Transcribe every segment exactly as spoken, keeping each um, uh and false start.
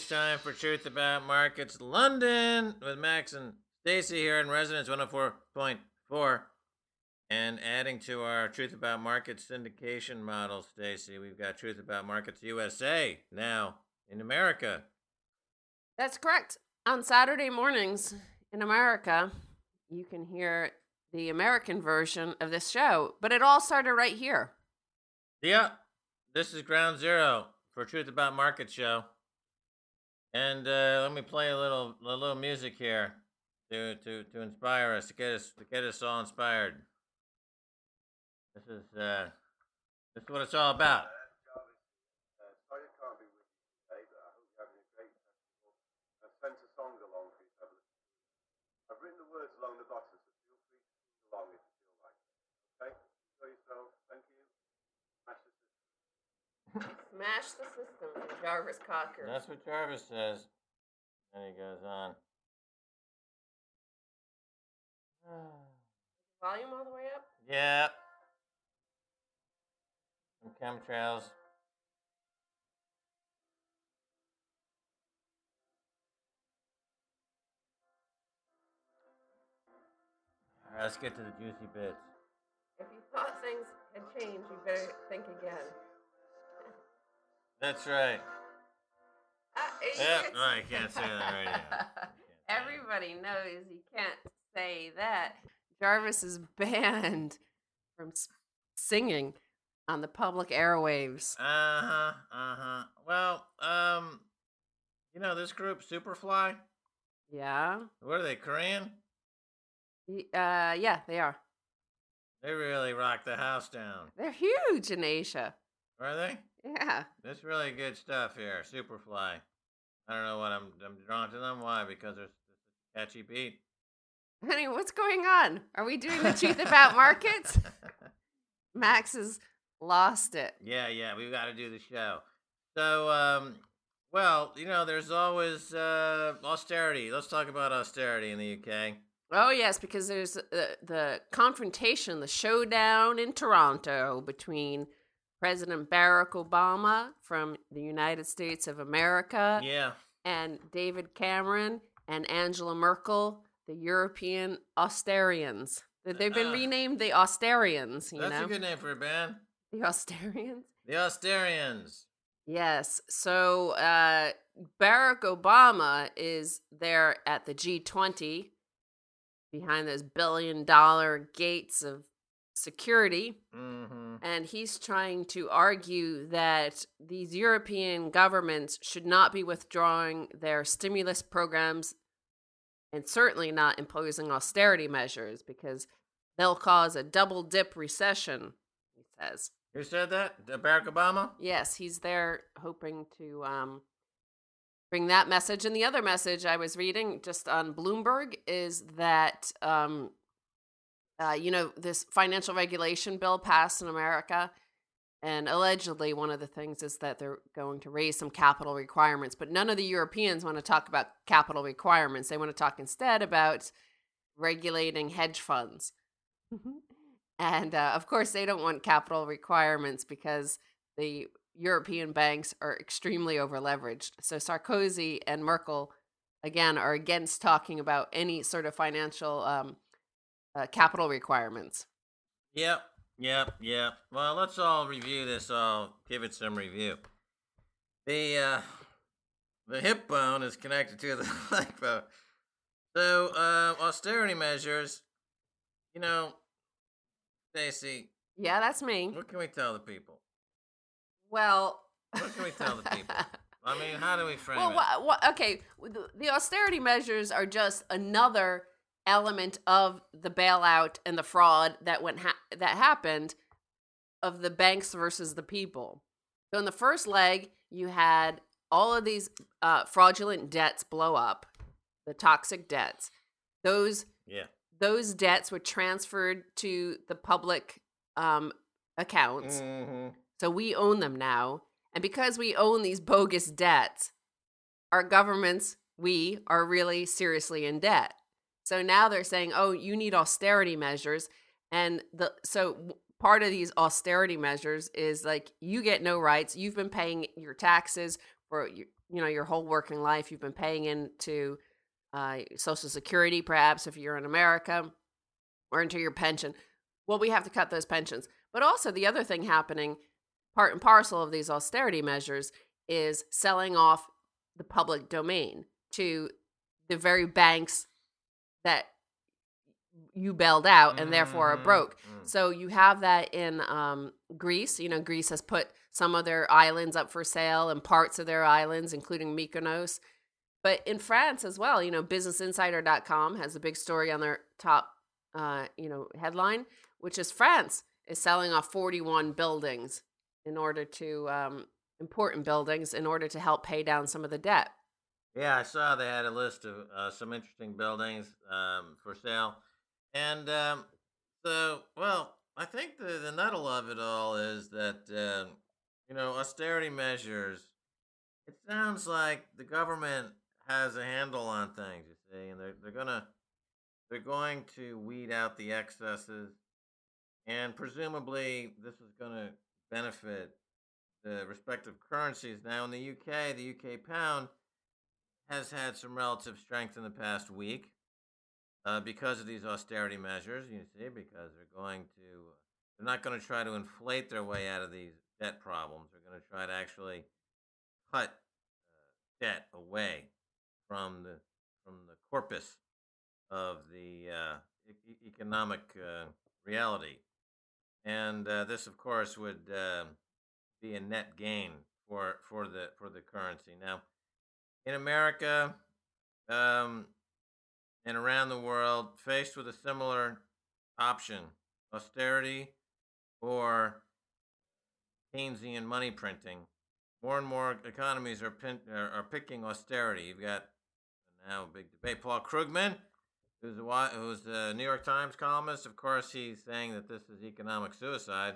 it's time for Truth About Markets London with Max and Stacy here in Residence one oh four point four. And adding to our Truth About Markets syndication model, Stacy, we've got Truth About Markets U S A now in America. That's correct. On Saturday mornings in America, you can hear the American version of this show, but it all started right here. Yeah, this is Ground Zero for Truth About Markets show. And uh, let me play a little a little music here to, to, to inspire us, to get us to get us all inspired. This is uh, this is what it's all about. I've written the words along the bottom, so feel free to sing along if you feel like it. Okay? Enjoy yourself. Thank you. Smash the system. Smash the system from Jarvis Cocker. That's what Jarvis says. Then he goes on. Volume all the way up? Yeah. Some chemtrails. All right, let's get to the juicy bits. If you thought things had changed, you better think again. That's right. Uh, Yeah, no, you can't say that right now. Everybody knows you can't say that. Jarvis is banned from s- singing on the public airwaves. Uh-huh, uh-huh. Well, um, you know this group, Superfly? Yeah. What are they, Korean? Y- Uh, yeah, they are. They really rock the house down. They're huge in Asia. Are they? Yeah. That's really good stuff here, Superfly. I don't know what I'm I'm drawn to them. Why? Because there's a catchy beat. Honey, what's going on? Are we doing the Truth About Markets? Max has lost it. Yeah, yeah, we've got to do the show. So, um, well, you know, there's always uh, austerity. Let's talk about austerity in the U K. Oh, yes, because there's the, the confrontation, the showdown in Toronto between President Barack Obama from the United States of America Yeah. and David Cameron and Angela Merkel, the European Austerians. They've been Uh, renamed the Austerians, you That's know? a good name for a band. The Austerians? The Austerians. Yes. So uh, Barack Obama is there at the G twenty behind those billion dollar gates of security. Mm-hmm. And he's trying to argue that these European governments should not be withdrawing their stimulus programs and certainly not imposing austerity measures because they'll cause a double dip recession, he says. Who said that? Barack Obama? Yes, he's there hoping to um, bring that message. And the other message I was reading just on Bloomberg is that, um, uh, you know, this financial regulation bill passed in America. And allegedly, one of the things is that they're going to raise some capital requirements. But none of the Europeans want to talk about capital requirements. They want to talk instead about regulating hedge funds. And, uh, of course, they don't want capital requirements because the European banks are extremely over-leveraged. So Sarkozy and Merkel, again, are against talking about any sort of financial um, uh, capital requirements. Yep, yep, yep. Well, let's all review this. I'll give it some review. The uh, the hip bone is connected to the leg bone. So, uh, austerity measures, you know, Stacey, Yeah, that's me. what can we tell the people? Well, What can we tell the people? I mean, how do we frame well, it? wha- wha- okay. The, the austerity measures are just another element of the bailout and the fraud that went ha- that happened of the banks versus the people. So in the first leg, you had all of these uh, fraudulent debts blow up, the toxic debts. Those Yeah. those debts were transferred to the public um, accounts. Mm-hmm. So we own them now. And because we own these bogus debts, our governments, we are really seriously in debt. So now they're saying, oh, you need austerity measures. And the so part of these austerity measures is like, you get no rights. You've been paying your taxes for you, you know your whole working life. You've been paying into uh, Social Security, perhaps if you're in America, or into your pension. Well, we have to cut those pensions. But also the other thing happening, part and parcel of these austerity measures, is selling off the public domain to the very banks that you bailed out and therefore are broke. Mm-hmm. So you have that in um, Greece. You know, Greece has put some of their islands up for sale and parts of their islands, including Mykonos. But in France as well, you know, business insider dot com has a big story on their top, uh, you know, headline, which is France is selling off forty-one buildings in order to, um, important buildings, in order to help pay down some of the debt. Yeah, I saw they had a list of uh, some interesting buildings um, for sale. And um, so, well, I think the, the nuttle of it all is that, uh, you know, austerity measures, it sounds like the government has a handle on things, you see, and they're, they're gonna they're going to weed out the excesses, and presumably this is going to benefit the respective currencies. Now, in the U K, the U K pound has had some relative strength in the past week uh, because of these austerity measures, you see, because they're going to, they're not going to try to inflate their way out of these debt problems. They're going to try to actually cut uh, debt away from the from the corpus of the uh, e- economic uh, reality. And uh, this, of course, would uh, be a net gain for for the for the currency. Now, in America um, and around the world, faced with a similar option, austerity or Keynesian money printing, more and more economies are, pin, are, are picking austerity. You've got now a big debate. Paul Krugman, who's a, who's a New York Times columnist, of course, he's saying that this is economic suicide,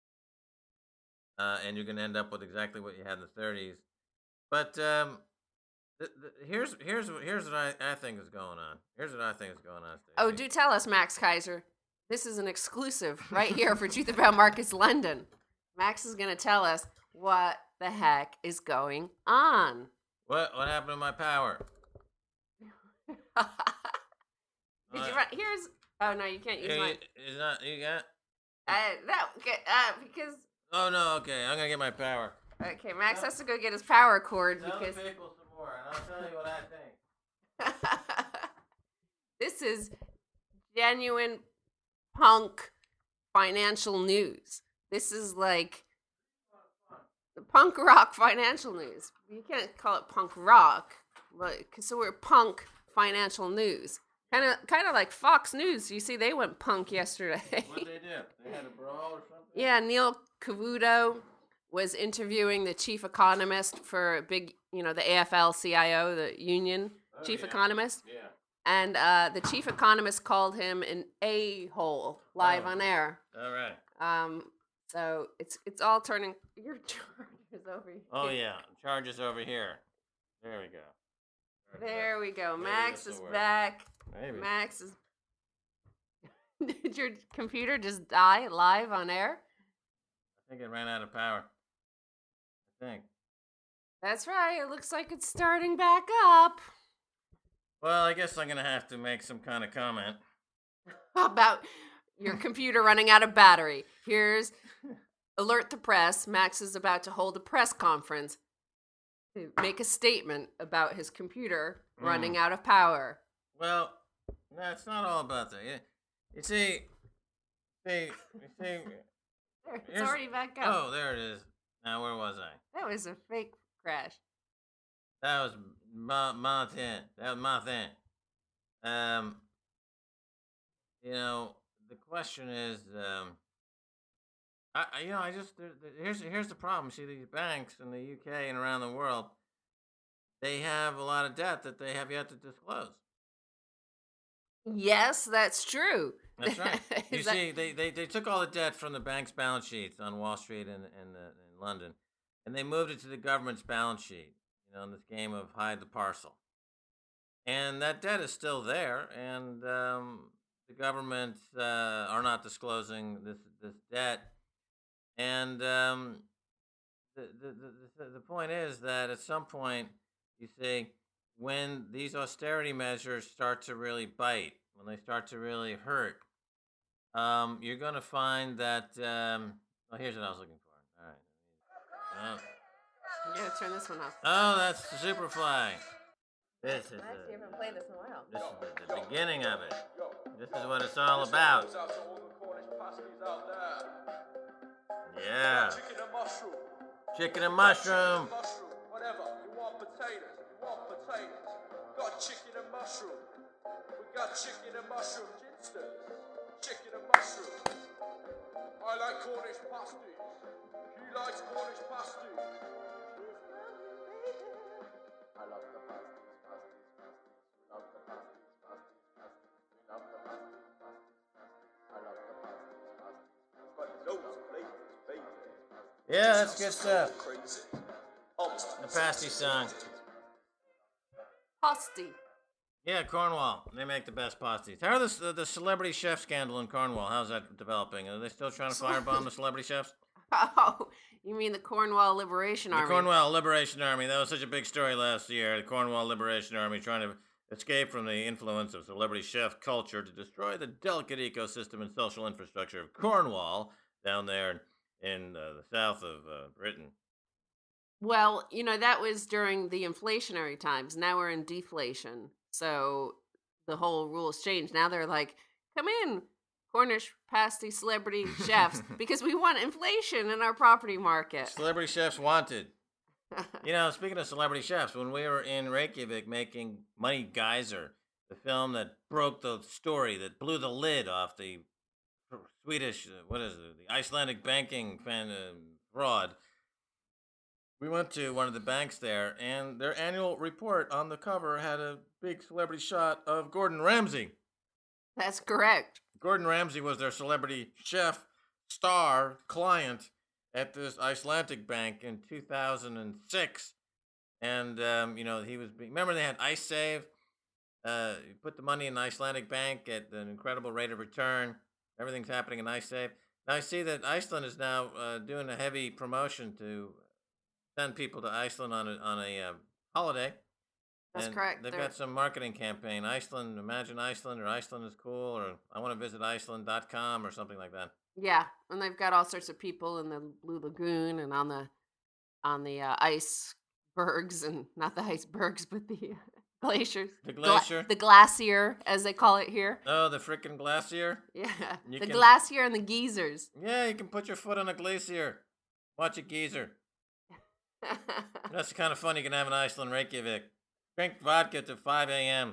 uh, and you're going to end up with exactly what you had in the thirties. But um, th- th- here's here's here's what I, I think is going on. Here's what I think is going on. Stacey. Oh, do tell us, Max Kaiser. This is an exclusive right here for Truth About Markets London. Max is going to tell us what the heck is going on. What what happened to my power? Did you run? Here's. Oh no, you can't use Uh, mine. Is not you got? Uh, that okay, uh, because Oh no, okay. I'm gonna get my power. okay, Max has to go get his power cord Tell because the people some more, and I'll tell you what I think. this is genuine punk financial news. This is like the punk rock financial news. You can't call it punk rock, but so we're punk financial news. Kind of, kind of like Fox News. You see, they went punk yesterday. What they do? They had a brawl or something? Yeah, Neil Cavuto was interviewing the chief economist for a big, you know, the A F L C I O, the union Oh, chief yeah. economist. Yeah. And uh, the chief economist called him an a-hole live Oh. on air. All right. Um, so it's it's all turning. Your charger's over here. Oh yeah. Charges over here. There we go. There we go. Maybe Max this'll is work. back. Maybe. Max is. Did your computer just die live on air? I think it ran out of power. I think. That's right. It looks like it's starting back up. Well, I guess I'm gonna have to make some kind of comment. About your computer running out of battery. Here's alert the press. Max is about to hold a press conference to make a statement about his computer Mm. running out of power. Well, no, it's not all about that. You, you see, see, you see. There, it's Here's- already back up. Oh, there it is. Now, where was I? That was a fake crash. That was my my thing. That was my thing. Um, you know, the question is, um, I, I you know, I just there, there- here's here's the problem. See, these banks in the U K and around the world, they have a lot of debt that they have yet to disclose. Yes, that's true. That's right. You Is that- see, they, they, they took all the debt from the bank's balance sheets on Wall Street and and uh, in London, and they moved it to the government's balance sheet. You know, in this game of hide the parcel, and that debt is still there, and um, the governments uh, are not disclosing this this debt, and um, the, the, the, the the point is that at some point, you see, when these austerity measures start to really bite, when they start to really hurt, um, you're going to find that. Um, oh, here's what I was looking for. All right. You gotta turn this one off. Oh, oh that's Superfly. This is I actually the, haven't played this in a while. this is the, the beginning of it. This is what it's all about. Yeah. Chicken and mushroom. Chicken and mushroom. Mushroom, whatever. You want potatoes? You want potatoes? Got chicken and mushroom. We got chicken and mushroom ginsters. Chicken and mushroom. I like Cornish pasties. He likes Cornish pasties. I love the pasties, pasties, pasties. We love the pasties, pasties, pasties. We love the pasties, pasties, pasties. I love the pasties, pasties, pasties. Got loads of flavors, baby. Yeah, that's good stuff. Crazy. The pasty song. Pasty. Yeah, Cornwall. They make the best pasties. How are the, the the celebrity chef scandal in Cornwall? How's that developing? Are they still trying to firebomb the celebrity chefs? Oh, you mean the Cornwall Liberation The Army? Cornwall Liberation Army. That was such a big story last year. The Cornwall Liberation Army trying to escape from the influence of celebrity chef culture to destroy the delicate ecosystem and social infrastructure of Cornwall down there in uh, the south of uh, Britain. Well, you know, that was during the inflationary times. Now we're in deflation. So the whole rules changed. Now they're like, come in, Cornish pasty celebrity chefs, because we want inflation in our property market. Celebrity chefs wanted. You know, speaking of celebrity chefs, when we were in Reykjavik making Money Geyser, the film that broke the story, that blew the lid off the Swedish, uh, what is it, the Icelandic banking fan, uh, fraud, we went to one of the banks there, and their annual report on the cover had a big celebrity shot of Gordon Ramsay. That's correct. Gordon Ramsay was their celebrity chef star client at this Icelandic bank in two thousand six. And, um, you know, he was being, remember they had IceSave? Uh, you put the money in the Icelandic bank at an incredible rate of return. Everything's happening in IceSave. Now I see that Iceland is now uh, doing a heavy promotion to send people to Iceland on a, on a uh, holiday. That's And correct. They've They're- got some marketing campaign. Iceland, imagine Iceland, or Iceland is cool, or I want to visit Iceland dot com or something like that. Yeah, and they've got all sorts of people in the Blue Lagoon and on the on the uh, icebergs, and not the icebergs, but the glaciers. The Gla- glacier? the glacier, as they call it here. Oh, the frickin' glacier? Yeah, You the can- glacier and the geysers. Yeah, you can put your foot on a glacier. Watch a geezer. That's the kind of fun you can have in Iceland, Reykjavik. Drink vodka to five a.m.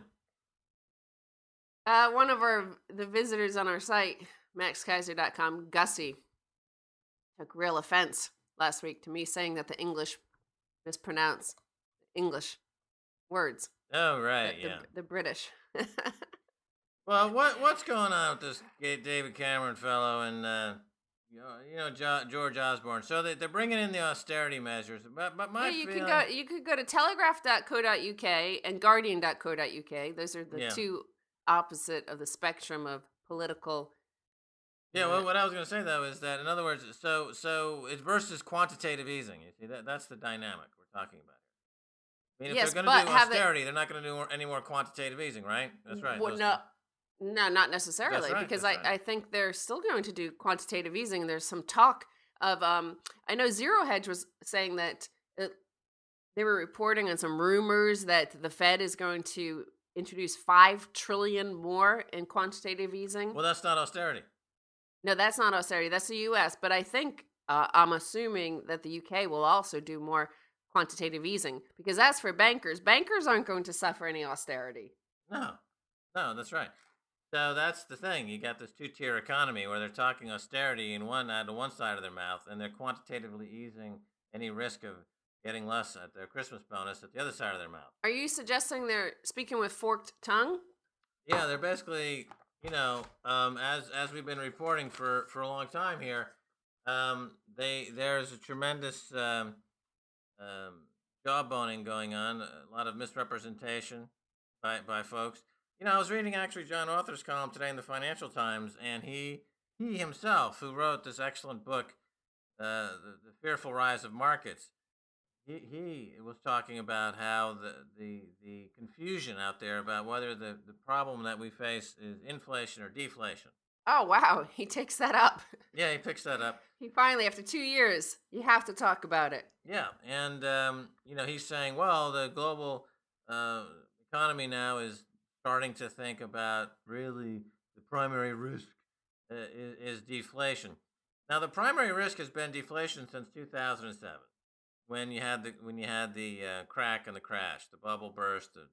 uh, one of our the visitors on our site, max kaiser dot com, Gussie, took real offense last week to me saying that the English mispronounce English words. Oh, right, the, yeah. the, the British. Well, what what's going on with this Ga- David Cameron fellow and uh, you know, you know jo- George Osborne? So they they're bringing in the austerity measures, but but my Yeah, you feeling, can go. You could go to telegraph dot co dot uk and guardian dot co dot uk. Those are the Yeah. two opposite of the spectrum of political. Yeah, well, what I was going to say though is that, in other words, so so it's versus quantitative easing. You see, that that's the dynamic we're talking about. I mean, if Yes, they're going but to do have they- austerity, they're not going to do more, any more quantitative easing, right? That's right. Well, those no, two. no, not necessarily, right, because that's I, right. I think they're still going to do quantitative easing. There's some talk of um. I know Zero Hedge was saying that it, they were reporting on some rumors that the Fed is going to introduce five trillion more in quantitative easing. Well, that's not austerity. No, that's not austerity. That's the U S. But I think uh, I'm assuming that the U K will also do more quantitative easing, because as for bankers, bankers aren't going to suffer any austerity. No, no, that's right. So that's the thing. You got this two-tier economy where they're talking austerity in one out of one side of their mouth, and they're quantitatively easing any risk of getting less at their Christmas bonus at the other side of their mouth. Are you suggesting they're speaking with forked tongue? Yeah, they're basically, you know, um, as as we've been reporting for, for a long time here, um, they there's a tremendous um, um, jawboning going on, a lot of misrepresentation by by folks. You know, I was reading actually John Arthur's column today in the Financial Times, and he he himself, who wrote this excellent book uh, the, the fearful rise of markets. He, he was talking about how the, the the confusion out there about whether the, the problem that we face is inflation or deflation. Oh, wow. He takes that up. Yeah, he picks that up. He finally, after two years, you have to talk about it. Yeah, and um, you know he's saying, well, the global uh, economy now is starting to think about really the primary risk uh, is, is deflation. Now, the primary risk has been deflation since two thousand seven, when you had the when you had the uh, crack and the crash, the bubble burst and, and,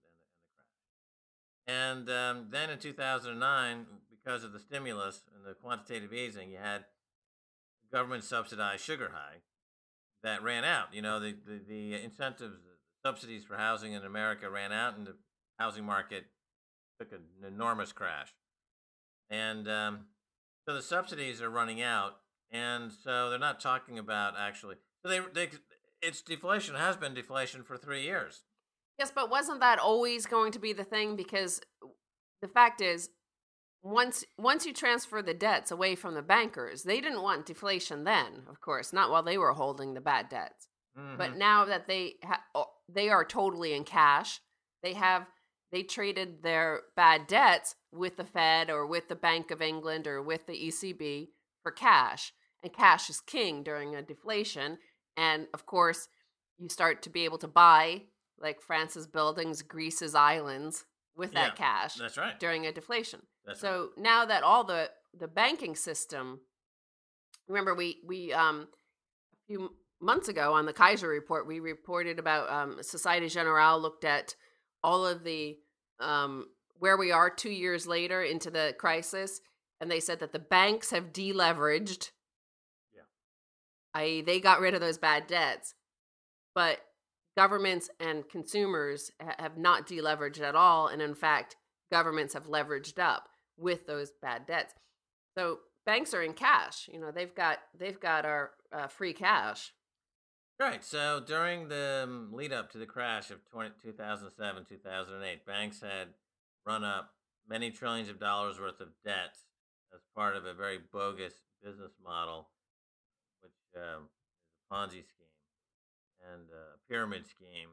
the, and the crash. And um, then in two thousand nine, because of the stimulus and the quantitative easing, you had government subsidized sugar high that ran out. You know, the, the, the incentives, the subsidies for housing in America ran out, and the housing market took an enormous crash. And um, so the subsidies are running out, and so they're not talking about actually. So they, they, it's deflation, has been deflation for three years. Yes, but wasn't that always going to be the thing? Because the fact is, once once you transfer the debts away from the bankers, they didn't want deflation then, of course, not while they were holding the bad debts. Mm-hmm. But now that they ha- they are totally in cash, they have they traded their bad debts with the Fed or with the Bank of England or with the E C B for cash, and cash is king during a deflation. And of course, you start to be able to buy like France's buildings, Greece's islands with that Yeah, cash that's right. during a deflation. That's So now that all the the banking system, remember we we um a few months ago on the Kaiser report, we reported about um Societe Generale looked at all of the um where we are two years later into the crisis, and they said that the banks have deleveraged. Yeah. that is, they got rid of those bad debts, but governments and consumers ha- have not deleveraged at all, and in fact, governments have leveraged up with those bad debts. So banks are in cash. You know, they've got they've got our uh, free cash. Right. So during the um, lead up to the crash of twenty, two thousand seven, two thousand eight, banks had run up many trillions of dollars worth of debt as part of a very bogus business model, which um, is a Ponzi scheme and a pyramid scheme.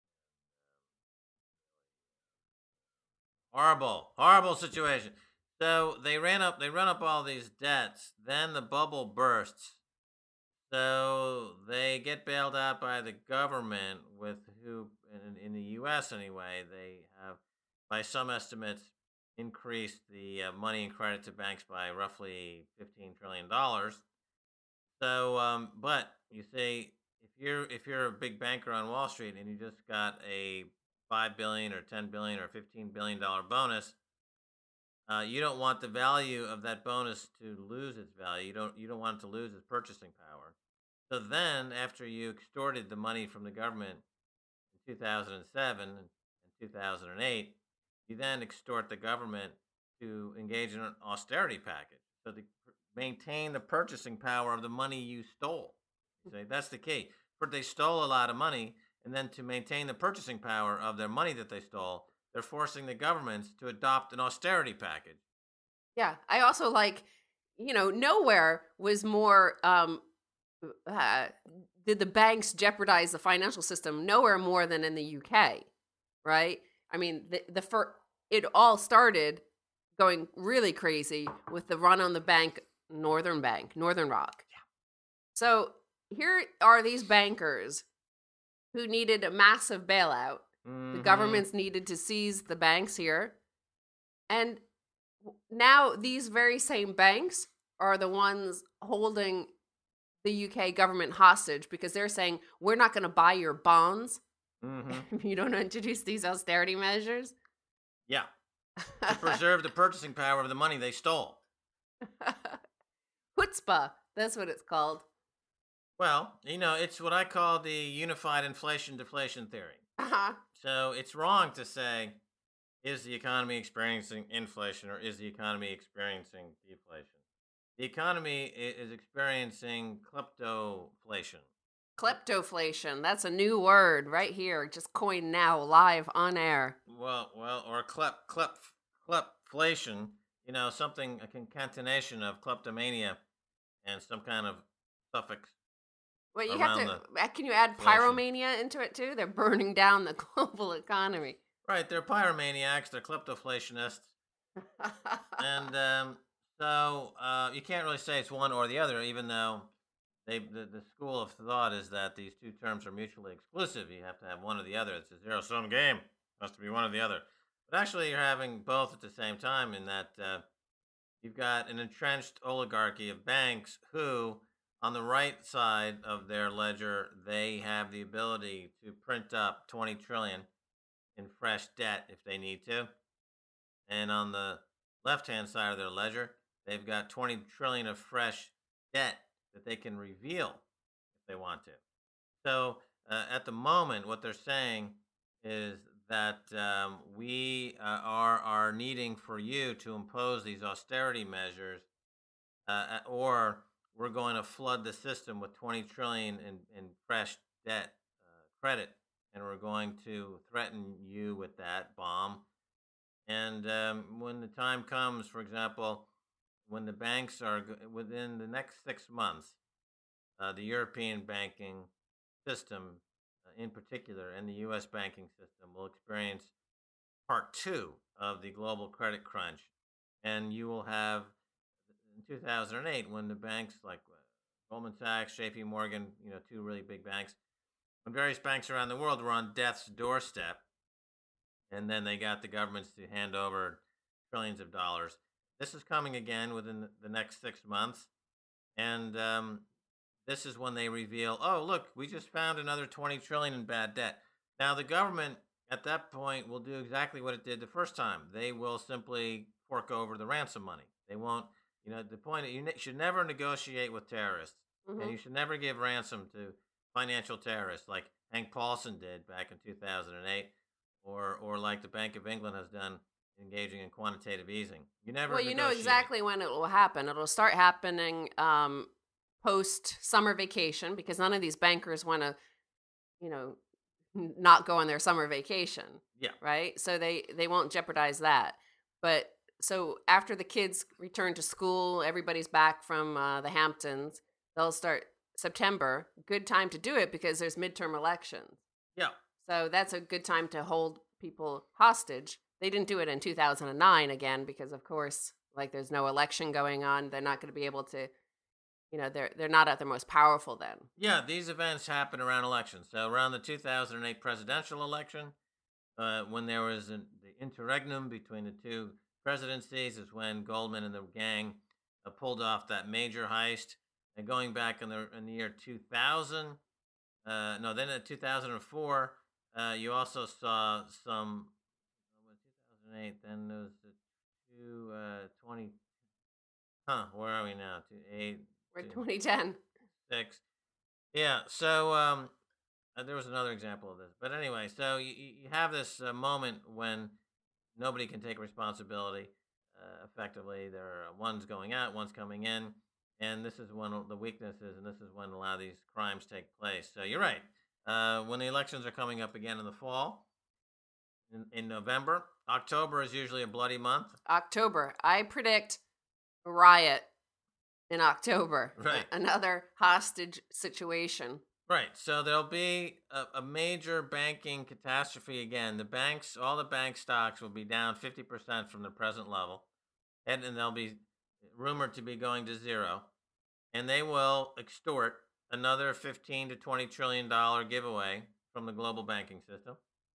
Horrible, horrible situation. So they ran up, they run up all these debts. Then the bubble bursts. So they get bailed out by the government, with who, in, in the U S anyway, they have, by some estimates, increased the uh, money and credit to banks by roughly fifteen trillion dollars. So, um, but you see, if you're if you're a big banker on Wall Street and you just got a five billion or ten billion or fifteen billion dollar bonus, uh, you don't want the value of that bonus to lose its value. You don't you don't want it to lose its purchasing power. So then, after you extorted the money from the government in two thousand seven and two thousand eight, you then extort the government to engage in an austerity package, so to maintain the purchasing power of the money you stole. See, that's the key. But they stole a lot of money, and then to maintain the purchasing power of their money that they stole, they're forcing the governments to adopt an austerity package. Yeah, I also like, you know, nowhere was more um, uh, did the banks jeopardize the financial system, nowhere more than in the U K, right? I mean, the the fir- it all started going really crazy with the run on the bank, Northern Bank, Northern Rock. Yeah. So here are these bankers who needed a massive bailout. Mm-hmm. The governments needed to seize the banks here. And now these very same banks are the ones holding the U K government hostage, because they're saying, we're not going to buy your bonds Mm-hmm. if you don't introduce these austerity measures. Yeah, to preserve the purchasing power of the money they stole. Chutzpah, that's what it's called. Well, you know, it's what I call the unified inflation deflation theory. Uh-huh. So it's wrong to say, is the economy experiencing inflation or is the economy experiencing deflation? The economy i- is experiencing kleptoflation. Kleptoflation, that's a new word right here, just coined now, live on air. Well, well, or klep, klep, klepflation, you know, something, a concatenation of kleptomania and some kind of suffix Well, you have around to. the uh, Can you add inflation. pyromania into it too? They're burning down the global economy. Right, they're pyromaniacs, they're kleptoflationists, and um, so uh, you can't really say it's one or the other, even though they the, the school of thought is that these two terms are mutually exclusive. You have to have one or the other. It's a zero sum game. Has to be one or the other. But actually, you're having both at the same time in that uh, you've got an entrenched oligarchy of banks who, on the right side of their ledger, they have the ability to print up twenty trillion in fresh debt if they need to. And on the left-hand side of their ledger, they've got twenty trillion of fresh debt that they can reveal if they want to. So uh, at the moment, what they're saying is that um, we uh, are are needing for you to impose these austerity measures, uh, or we're going to flood the system with twenty trillion in, in fresh debt uh, credit, and we're going to threaten you with that bomb. And um, when the time comes, for example, when the banks are go- within the next six months, uh, the European banking system, uh, in particular, and the U S banking system will experience part two of the global credit crunch. And you will have in two thousand eight when the banks like uh, Goldman Sachs, J P Morgan, you know, two really big banks, when various banks around the world were on death's doorstep, and then they got the governments to hand over trillions of dollars. This is coming again within the next six months, and um, this is when they reveal, oh, look, we just found another twenty trillion in bad debt. Now the government at that point will do exactly what it did the first time. They will simply fork over the ransom money. They won't, you know, the point you ne- should never negotiate with terrorists, and Hmm. you should never give ransom to financial terrorists like Hank Paulson did back in two thousand eight, or or like the Bank of England has done, engaging in quantitative easing. You never Well, you know negotiate. exactly when it will happen. It'll start happening um, post summer vacation because none of these bankers want to, you know, n- not go on their summer vacation, Yeah. right? So they they won't jeopardize that. But so after the kids return to school, everybody's back from uh, the Hamptons. They'll start September. Good time to do it because there's midterm elections. Yeah. So that's a good time to hold people hostage. They didn't do it in two thousand nine again because of course, like there's no election going on. They're not going to be able to, you know, they're they're not at their most powerful then. Yeah, these events happen around elections. So around the two thousand eight presidential election, uh, when there was an, the interregnum between the two presidencies, is when Goldman and the gang uh, pulled off that major heist. And going back in the in the year two thousand, uh, no, then in two thousand four, uh, you also saw some. Well, two thousand eight, then there was the two uh, twenty. Huh, where are we now? Two eight, We're two twenty ten. six. Yeah, so um, uh, there was another example of this, but anyway, so you, you you have this uh, moment when nobody can take responsibility uh, effectively. There are one's going out, one's coming in, and this is when the weaknesses, and this is when a lot of these crimes take place. So you're right. Uh, when the elections are coming up again in the fall, in, in November, October is usually a bloody month. October. I predict a riot in October. Right. A- Another hostage situation. Right. So there'll be a, a major banking catastrophe again. The banks, all the bank stocks will be down fifty percent from the present level, and, and they'll be rumored to be going to zero. And they will extort another fifteen to twenty trillion dollar giveaway from the global banking system.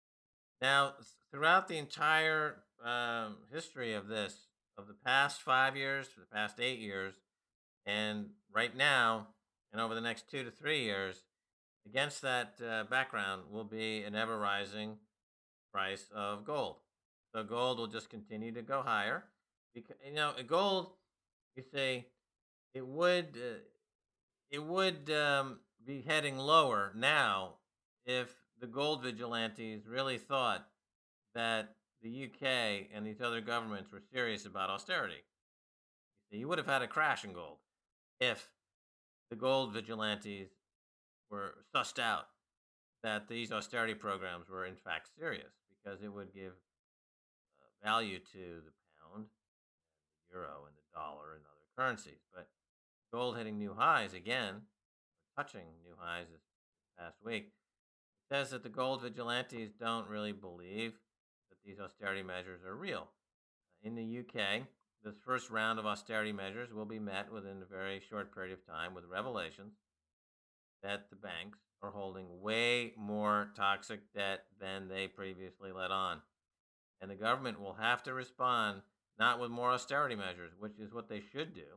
Now, throughout the entire um, history of this, of the past five years, for the past eight years, and right now, and over the next two to three years, against that uh, background will be an ever rising price of gold. So gold will just continue to go higher. Because you know, gold, you say it would uh, it would um, be heading lower now if the gold vigilantes really thought that the U K and these other governments were serious about austerity. You would have had a crash in gold if the gold vigilantes were sussed out that these austerity programs were in fact serious, because it would give uh, value to the pound, the euro, and the dollar and other currencies. But gold hitting new highs again, touching new highs this past week. It says that the gold vigilantes don't really believe that these austerity measures are real. In the U K, this first round of austerity measures will be met within a very short period of time with revelations that the banks are holding way more toxic debt than they previously let on. And the government will have to respond not with more austerity measures, which is what they should do,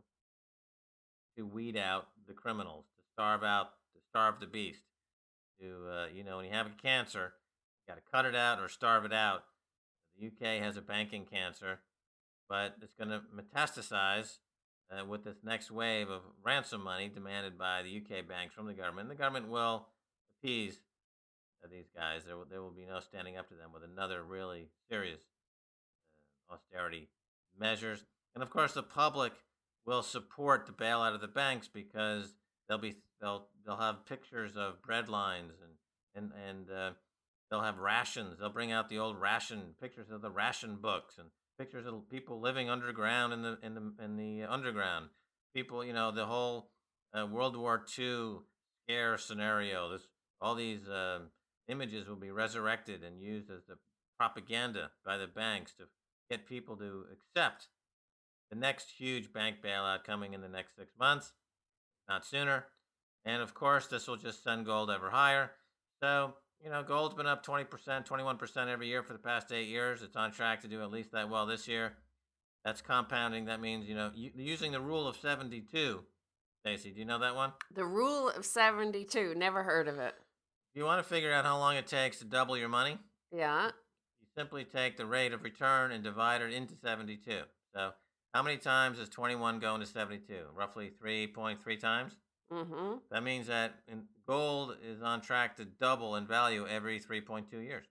to weed out the criminals, to starve out, to starve the beast. To, uh, you know, when you have a cancer, you got to cut it out or starve it out. The U K has a banking cancer, but it's going to metastasize uh, with this next wave of ransom money demanded by the U K banks from the government. The government will appease uh, these guys. There will, there will be no standing up to them with another really serious uh, austerity measures. And of course, the public will support the bailout of the banks because they'll be they'll they'll have pictures of bread lines and and and uh, they'll have rations. They'll bring out the old ration pictures of the ration books and pictures of people living underground in the in the in the underground. People, you know, the whole uh, World War Two scare scenario. This all these uh, images will be resurrected and used as the propaganda by the banks to get people to accept the next huge bank bailout coming in the next six months, not sooner. And of course, this will just send gold ever higher. So, you know, gold's been up twenty percent, twenty-one percent every year for the past eight years. It's on track to do at least that well this year. That's compounding. That means, you know, using the rule of seventy-two. Stacey, do you know that one? The rule of seventy-two. Never heard of it. If you want to figure out how long it takes to double your money, yeah, you simply take the rate of return and divide it into seventy-two. So how many times is twenty-one going to seventy-two? Roughly three point three times. Mm-hmm. That means that in, gold is on track to double in value every three point two years.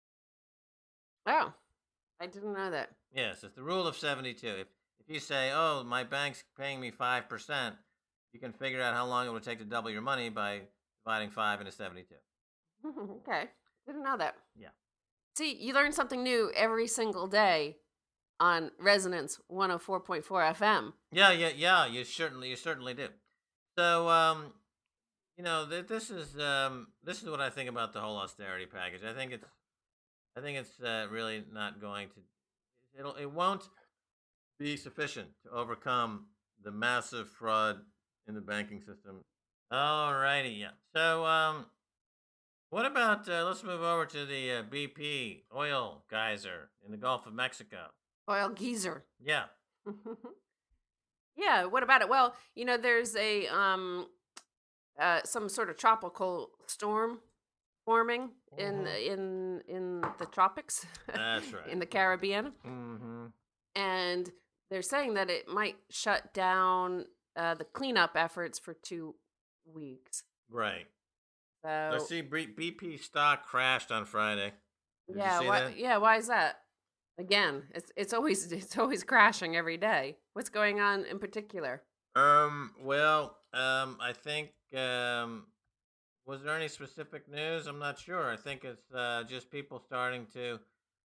Oh, I didn't know that. Yes, it's the rule of seventy-two. If if you say, oh, my bank's paying me five percent, you can figure out how long it would take to double your money by dividing five into seventy-two. Okay, didn't know that. Yeah. See, you learn something new every single day on Resonance one oh four point four F M. Yeah, yeah, yeah. You certainly, you certainly do. So, um, you know, th- this is um, this is what I think about the whole austerity package. I think it's, I think it's uh, really not going to, it'll, it won't be sufficient to overcome the massive fraud in the banking system. All righty, yeah. So, um, what about, uh, let's move over to the uh, B P oil geyser in the Gulf of Mexico. Oil geyser. Yeah. Yeah, what about it? Well, you know, there's a um uh some sort of tropical storm forming in Mhm. in in the tropics. That's right. In the Caribbean. Mm-hmm. And they're saying that it might shut down uh the cleanup efforts for two weeks. Right. So I see B- BP stock crashed on Friday. Did yeah, you see why, that? yeah, why is that? Again, it's it's always it's always crashing every day. What's going on in particular? Um, well, um, I think, um, was there any specific news? I'm not sure. I think it's uh, just people starting to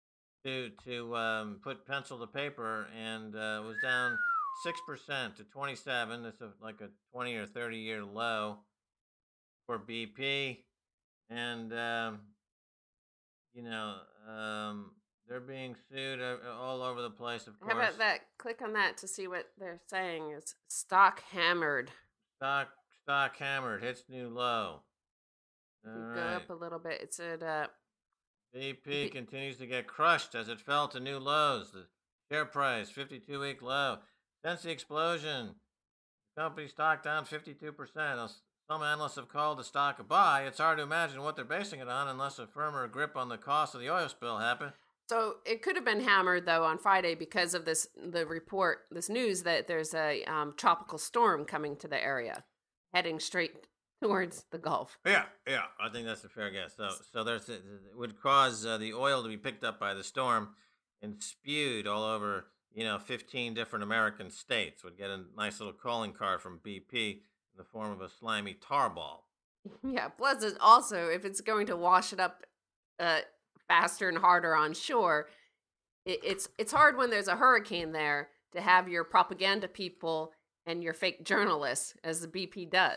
to to um, put pencil to paper, and uh, it was down six percent to twenty-seven. It's a, like a twenty or thirty year low for B P, and um, you know, um, they're being sued uh, all over the place. Of course, How about that? Click on that to see what they're saying. It's stock hammered. stock stock hammered hits new low. All You go right. up a little bit. It's at uh B P B- continues to get crushed as it fell to new lows. The share price, fifty-two week low. Since the explosion, the company stock down fifty-two percent. Some analysts have called the stock a buy. It's hard to imagine what they're basing it on unless a firmer grip on the cost of the oil spill happened. So it could have been hammered though on Friday because of this the report, this news that there's a um, tropical storm coming to the area, heading straight towards the Gulf. Yeah, yeah, I think that's a fair guess. So, so there's it would cause uh, the oil to be picked up by the storm and spewed all over, you know, fifteen different American states. Would get a nice little calling card from B P in the form of a slimy tar ball. Yeah. Plus, it's also if it's going to wash it up uh, faster and harder on shore, it, it's it's hard when there's a hurricane there to have your propaganda people and your fake journalists, as the B P does.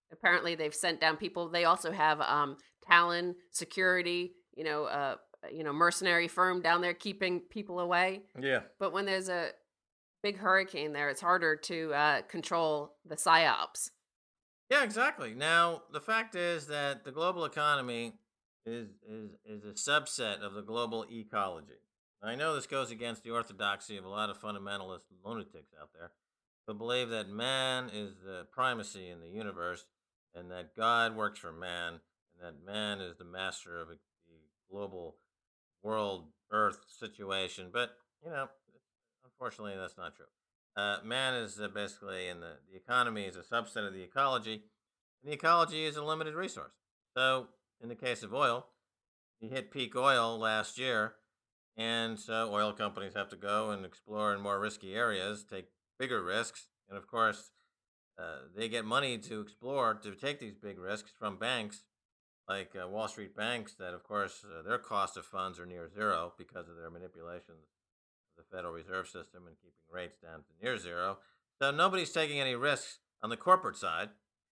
apparently they've sent down people. They also have um, Talon Security, you know, uh, you know, mercenary firm down there keeping people away. Yeah. But when there's a big hurricane there, it's harder to uh, control the psyops. Yeah, exactly. Now, the fact is that the global economy is is is a subset of the global ecology. I know this goes against the orthodoxy of a lot of fundamentalist lunatics out there who believe that man is the primacy in the universe and that God works for man and that man is the master of the global world earth situation. But, you know, unfortunately, that's not true. Uh, man is uh, basically, in the, the economy is a subset of the ecology, and the ecology is a limited resource. So, in the case of oil, you hit peak oil last year, and so oil companies have to go and explore in more risky areas, take bigger risks, and of course, uh, they get money to explore to take these big risks from banks like uh, Wall Street banks, that of course uh, their cost of funds are near zero because of their manipulations of the Federal Reserve System and keeping rates down to near zero. So nobody's taking any risks on the corporate side.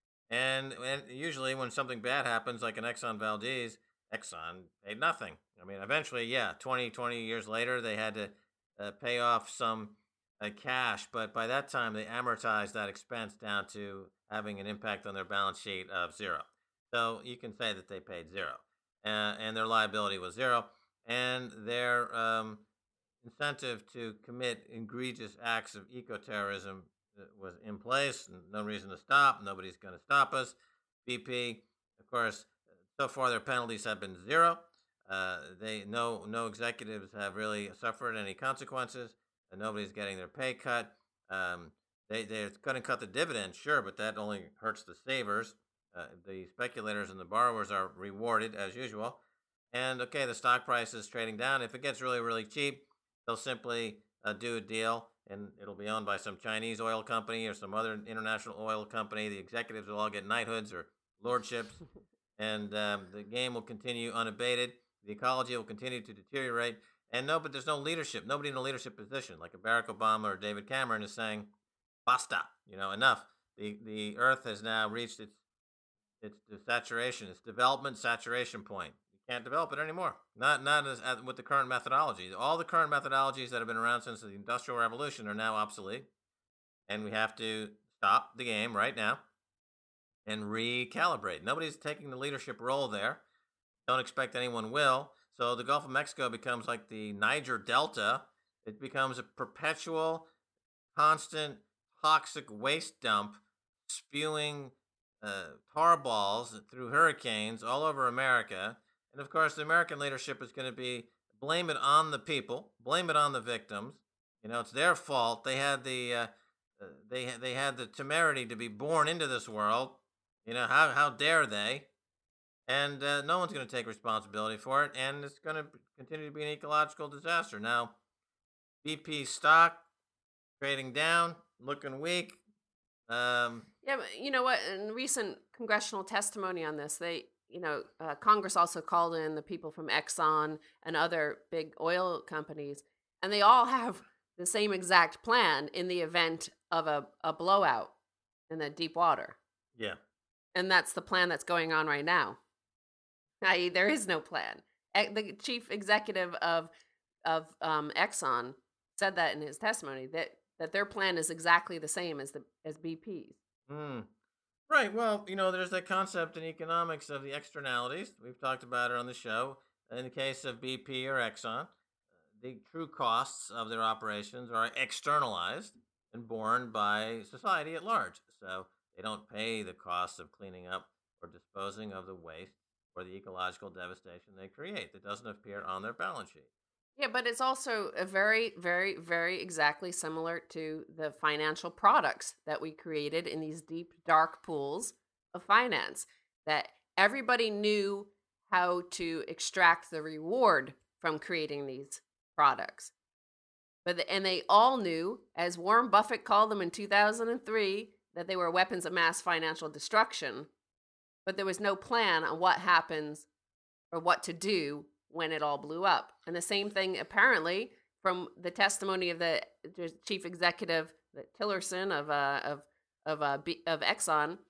And, and usually when something bad happens, like an Exxon Valdez, Exxon paid nothing. I mean, eventually, yeah, twenty, twenty years later, they had to uh, pay off some uh, cash. But by that time, they amortized that expense down to having an impact on their balance sheet of zero. So you can say that they paid zero. Uh, and their liability was zero. And their um, incentive to commit egregious acts of eco-terrorism uh, was in place. No reason to stop. Nobody's going to stop us. B P, of course, so far their penalties have been zero. Uh, they no no executives have really suffered any consequences, and nobody's getting their pay cut. Um, they they're going to cut the dividend, sure, but that only hurts the savers. Uh, the speculators and the borrowers are rewarded as usual. And okay, the stock price is trading down. If it gets really really cheap, they'll simply uh, do a deal, and it'll be owned by some Chinese oil company or some other international oil company. The executives will all get knighthoods or lordships, and um, the game will continue unabated. The ecology will continue to deteriorate, and no, but there's no leadership. Nobody in a leadership position, like a Barack Obama or David Cameron, is saying, "Basta, you know, enough." The the Earth has now reached its its saturation, its development saturation point. Can't develop it anymore. Not not as, as with the current methodology. All the current methodologies that have been around since the Industrial Revolution are now obsolete, and we have to stop the game right now and recalibrate. Nobody's taking the leadership role there. Don't expect anyone will. So the Gulf of Mexico becomes like the Niger Delta. It becomes a perpetual, constant, toxic waste dump, spewing uh, tar balls through hurricanes all over America. And of course, the American leadership is going to be blame it on the people, blame it on the victims. You know, it's their fault. They had the uh, uh, they they had the temerity to be born into this world. You know, how how dare they? And uh, no one's going to take responsibility for it, and it's going to continue to be an ecological disaster. Now, B P stock trading down, looking weak. Um, yeah, but you know what? In recent congressional testimony on this, they, you know, uh, Congress also called in the people from Exxon and other big oil companies, and they all have the same exact plan in the event of a, a blowout in the deep water. Yeah. And that's the plan that's going on right now. that is, there is no plan. E- the chief executive of of um, Exxon said that in his testimony, that, that their plan is exactly the same as the as B P's. Mm. Right. Well, you know, there's that concept in economics of the externalities. We've talked about it on the show. In the case of B P or Exxon, the true costs of their operations are externalized and borne by society at large. So they don't pay the costs of cleaning up or disposing of the waste or the ecological devastation they create. That doesn't appear on their balance sheet. Yeah, but it's also a very, very, very exactly similar to the financial products that we created in these deep, dark pools of finance, that everybody knew how to extract the reward from creating these products. But the, and they all knew, as Warren Buffett called them in two thousand three, that they were weapons of mass financial destruction. But there was no plan on what happens or what to do when it all blew up. And the same thing, apparently, from the testimony of the, the chief executive, the Tillerson of uh, of of uh, B, of Exxon,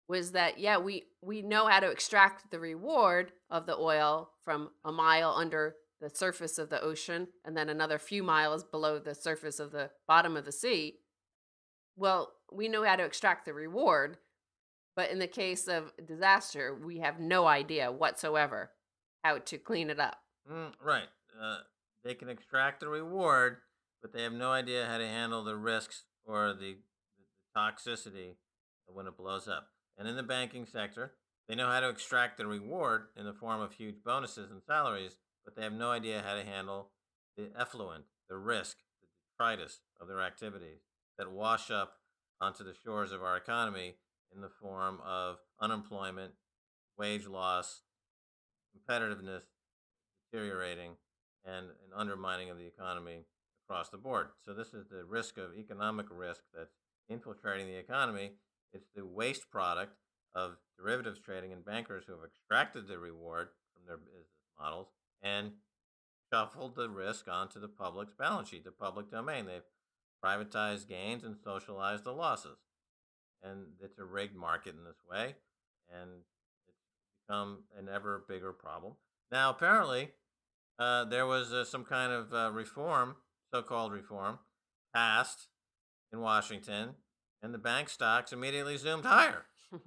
was that, yeah, we, we know how to extract the reward of the oil from a mile under the surface of the ocean and then another few miles below the surface of the bottom of the sea. Well, we know how to extract the reward, but in the case of disaster, we have no idea whatsoever how to clean it up. Mm, right. Uh, they can extract the reward, but they have no idea how to handle the risks or the, the toxicity when it blows up. And in the banking sector, they know how to extract the reward in the form of huge bonuses and salaries, but they have no idea how to handle the effluent, the risk, the detritus of their activities that wash up onto the shores of our economy in the form of unemployment, wage loss, competitiveness deteriorating, and an undermining of the economy across the board. So this is the risk of economic risk that's infiltrating the economy. It's the waste product of derivatives trading and bankers who have extracted the reward from their business models and shuffled the risk onto the public's balance sheet, the public domain. They've privatized gains and socialized the losses. And it's a rigged market in this way, and it's become an ever bigger problem. Now, apparently, uh, there was uh, some kind of uh, reform, so-called reform, passed in Washington, and the bank stocks immediately zoomed higher.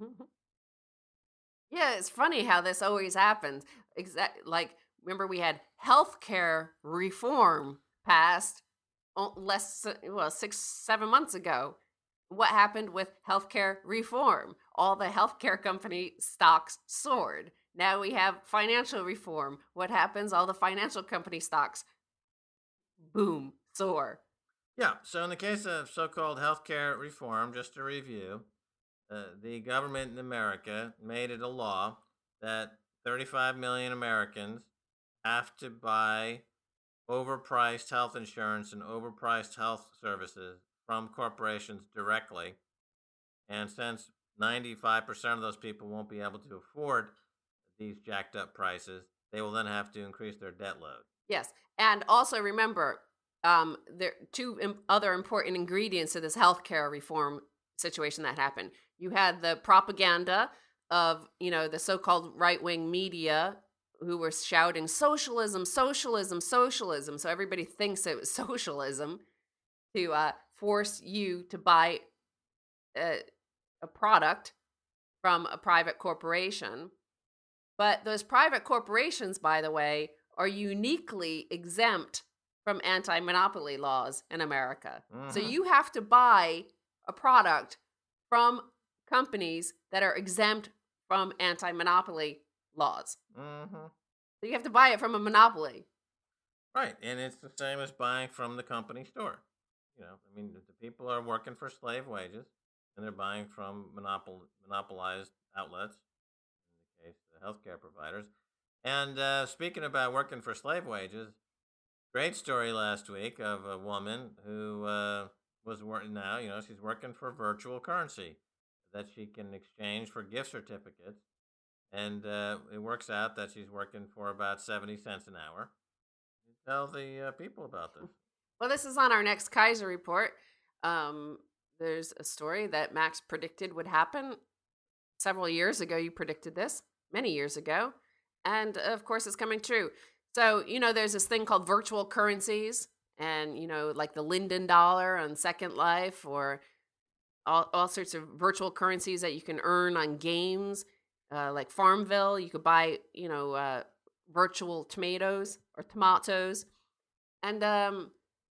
Yeah, it's funny how this always happens. Exact like remember we had healthcare reform passed o- less well six seven months ago. What happened with healthcare reform? All the healthcare company stocks soared. Now we have financial reform. What happens? All the financial company stocks boom soar. Yeah, so in the case of so-called healthcare reform, just to review, uh, the government in America made it a law that thirty-five million Americans have to buy overpriced health insurance and overpriced health services from corporations directly. And since ninety-five percent of those people won't be able to afford these jacked up prices, they will then have to increase their debt load. Yes, and also remember, um, there two im- other important ingredients to this healthcare reform situation that happened. You had the propaganda of you know the so-called right-wing media who were shouting socialism, socialism, socialism. So everybody thinks it was socialism to uh, force you to buy a, a product from a private corporation. But those private corporations, by the way, are uniquely exempt from anti-monopoly laws in America. Mm-hmm. So you have to buy a product from companies that are exempt from anti-monopoly laws. Mm-hmm. So you have to buy it from a monopoly. Right, and it's the same as buying from the company store. You know, I mean, the people are working for slave wages, and they're buying from monopol- monopolized outlets, in the case of the healthcare providers. And uh, speaking about working for slave wages, great story last week of a woman who uh, was working now, you know, she's working for virtual currency that she can exchange for gift certificates. And uh, it works out that she's working for about seventy cents an hour. You tell the uh, people about this. Well, this is on our next Kaiser report. Um, there's a story that Max predicted would happen several years ago. You predicted this many years ago. And of course, it's coming true. So, you know, there's this thing called virtual currencies and, you know, like the Linden dollar on Second Life or all, all sorts of virtual currencies that you can earn on games. Uh, like Farmville, you could buy, you know, uh, virtual tomatoes or tomatoes. And um,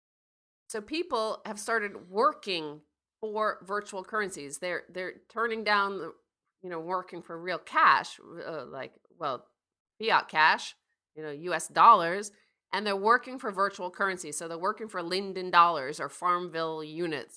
so people have started working for virtual currencies. They're they're turning down, the, you know, working for real cash, uh, like, well, fiat cash, you know, U S dollars, and they're working for virtual currencies. So they're working for Linden dollars or Farmville units.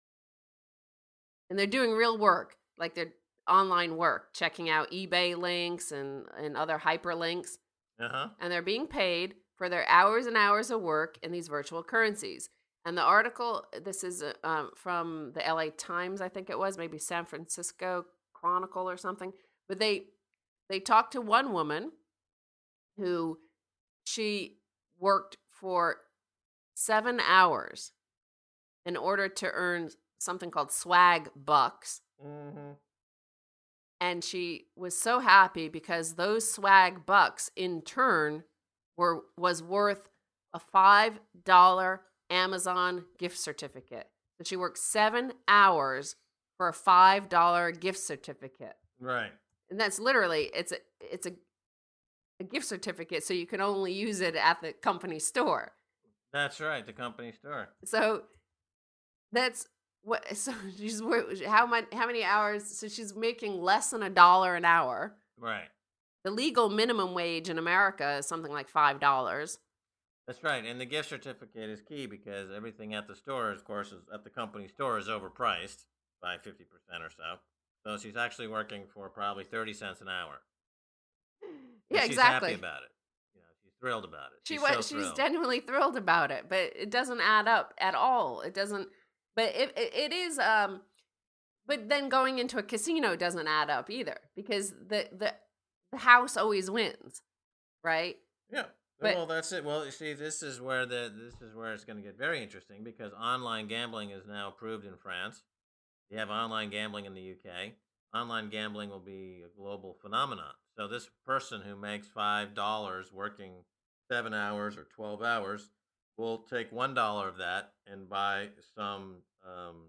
And they're doing real work, like they're online work, checking out eBay links and, and other hyperlinks. Uh-huh. And they're being paid for their hours and hours of work in these virtual currencies. And the article, this is uh, um, from the L A Times, I think it was, maybe San Francisco Chronicle or something. But they they talked to one woman who she worked for seven hours in order to earn something called swag bucks. Mm-hmm. And she was so happy because those swag bucks in turn were was worth a five dollar Amazon gift certificate. So she worked seven hours for a five dollar gift certificate. Right. And that's literally it's a it's a, a gift certificate, so you can only use it at the company store. That's right, the company store. So that's what. So she's wor- how much? How many hours? So she's making less than a dollar an hour. Right. The legal minimum wage in America is something like five dollars. That's right, and the gift certificate is key because everything at the store, of course, is at the company store is overpriced by fifty percent or so. So she's actually working for probably thirty cents an hour. And Yeah, she's exactly. happy about it. You know, she's thrilled about it. She She's was. so She's thrilled. genuinely thrilled about it, but it doesn't add up at all. It doesn't. But it it, it is. Um. But then going into a casino doesn't add up either because the the the house always wins, right? Yeah. But- well, that's it. Well, you see, this is where the this is where it's going to get very interesting because online gambling is now approved in France. You have online gambling in the U K. Online gambling will be a global phenomenon. So this person who makes five dollars working seven hours or twelve hours will take one dollar of that and buy some um,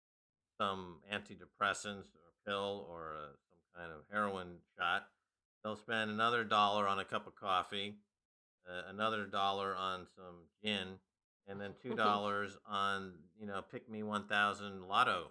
some antidepressants or pill or uh, some kind of heroin shot. They'll spend another dollar on a cup of coffee, uh, another dollar on some gin, and then two dollars on you know pick me one thousand lotto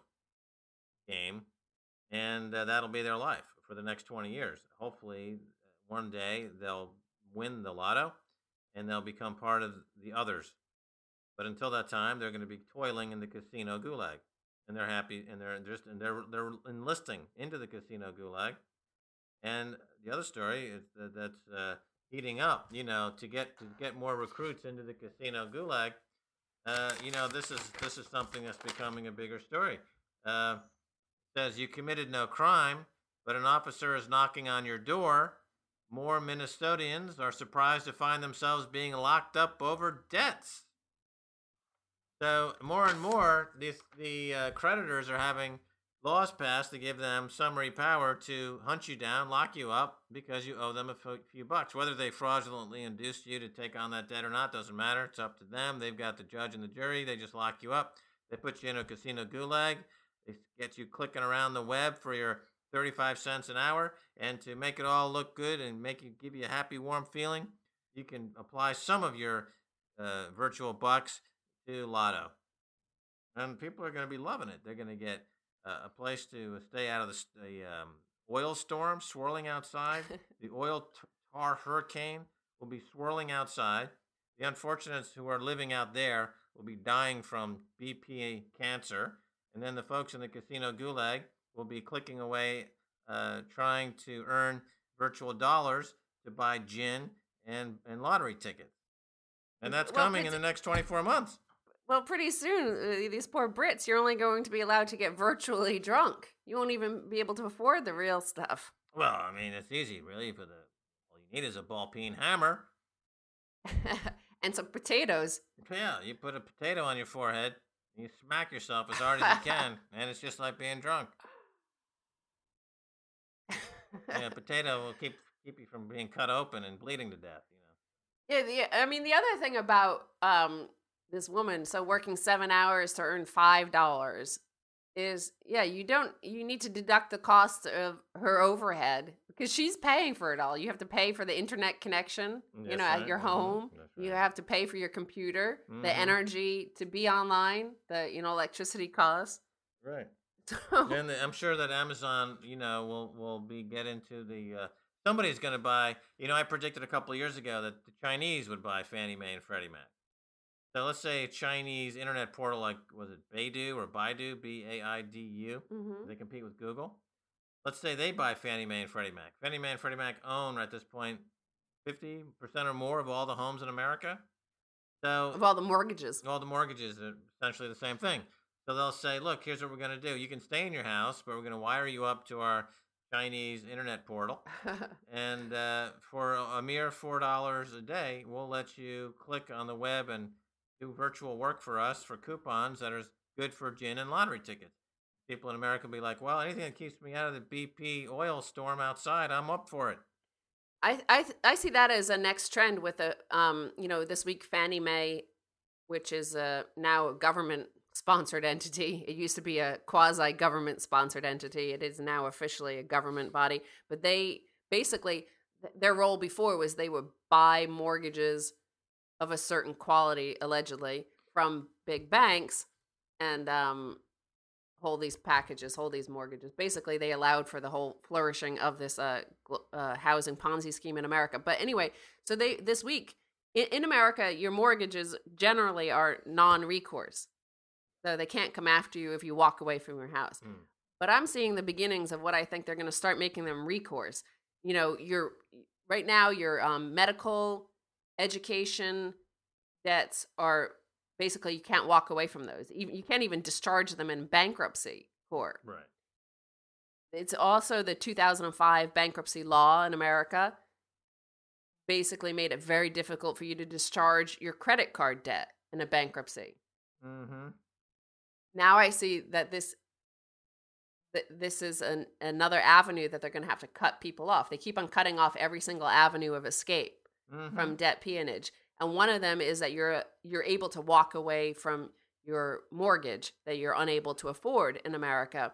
game, and uh, that'll be their life for the next twenty years. Hopefully, one day they'll win the lotto, and they'll become part of the others. But until that time, they're going to be toiling in the casino gulag, and they're happy, and they're just and they're they're enlisting into the casino gulag. And the other story is that that's uh, heating up. You know, to get to get more recruits into the casino gulag. Uh, you know, this is this is something that's becoming a bigger story. Uh, says you committed no crime, but an officer is knocking on your door. More Minnesotans are surprised to find themselves being locked up over debts. So more and more, the the uh, creditors are having laws passed to give them summary power to hunt you down, lock you up because you owe them a f- few bucks. Whether they fraudulently induced you to take on that debt or not doesn't matter. It's up to them. They've got the judge and the jury. They just lock you up. They put you in a casino gulag. They get you clicking around the web for your thirty-five cents an hour, and to make it all look good and make you give you a happy, warm feeling, you can apply some of your uh, virtual bucks to Lotto, and people are going to be loving it. They're going to get uh, a place to stay out of the, the um, oil storm swirling outside. The oil tar hurricane will be swirling outside. The unfortunates who are living out there will be dying from B P cancer. And then the folks in the casino gulag will be clicking away, uh, trying to earn virtual dollars to buy gin and, and lottery tickets. And that's Well, coming in it's- the next twenty-four months. Well, pretty soon, uh, these poor Brits, you're only going to be allowed to get virtually drunk. You won't even be able to afford the real stuff. Well, I mean, it's easy, really. For the all you need is a ball peen hammer. And some potatoes. Yeah, you put a potato on your forehead, and you smack yourself as hard as you can, and it's just like being drunk. Yeah, a potato will keep keep you from being cut open and bleeding to death. You know. Yeah, the, I mean, the other thing about um, this woman, so working seven hours to earn five dollars, is yeah, you don't you need to deduct the cost of her overhead because she's paying for it all. You have to pay for the internet connection, you That's know, at right, your mhm, home. that's You right. have to pay for your computer, Mhm. the energy to be online, the you know electricity costs. Right. So, And the, I'm sure that Amazon, you know, will will be get into the. Uh, somebody's going to buy. You know, I predicted a couple of years ago that the Chinese would buy Fannie Mae and Freddie Mac. So let's say a Chinese internet portal like was it Baidu or Baidu, B A I D U. mhm. They compete with Google. Let's say they buy Fannie Mae and Freddie Mac. Fannie Mae and Freddie Mac own at this point fifty percent or more of all the homes in America. So Of all the mortgages. all the mortgages are essentially the same thing. So they'll say, look, here's what we're going to do. You can stay in your house, but we're going to wire you up to our Chinese internet portal. And uh, for a mere four dollars a day, we'll let you click on the web and do virtual work for us for coupons that are good for gin and lottery tickets. people in America will be like, well, anything that keeps me out of the B P oil storm outside, I'm up for it. I I th- I see that as a next trend with a um you know this week Fannie Mae, which is a now a government sponsored entity. It used to be a quasi government sponsored entity. It is now officially a government body. But they basically th- their role before was they would buy mortgages of a certain quality allegedly from big banks and um hold these packages, hold these mortgages. Basically, they allowed for the whole flourishing of this uh, gl- uh, housing Ponzi scheme in America. But anyway, so they this week in, in America, your mortgages generally are non-recourse, so they can't come after you if you walk away from your house. Hmm. But I'm seeing the beginnings of what I think they're going to start making them recourse. You know, your right now your um, medical, education debts are basically you can't walk away from those. Even you can't even discharge them in bankruptcy court. Right. It's also the two thousand five bankruptcy law in America basically made it very difficult for you to discharge your credit card debt in a bankruptcy. Mm-hmm. Now I see that this that this is an, another avenue that they're going to have to cut people off. They keep on cutting off every single avenue of escape Mm-hmm. from debt peonage. And one of them is that you're you're able to walk away from your mortgage that you're unable to afford in America.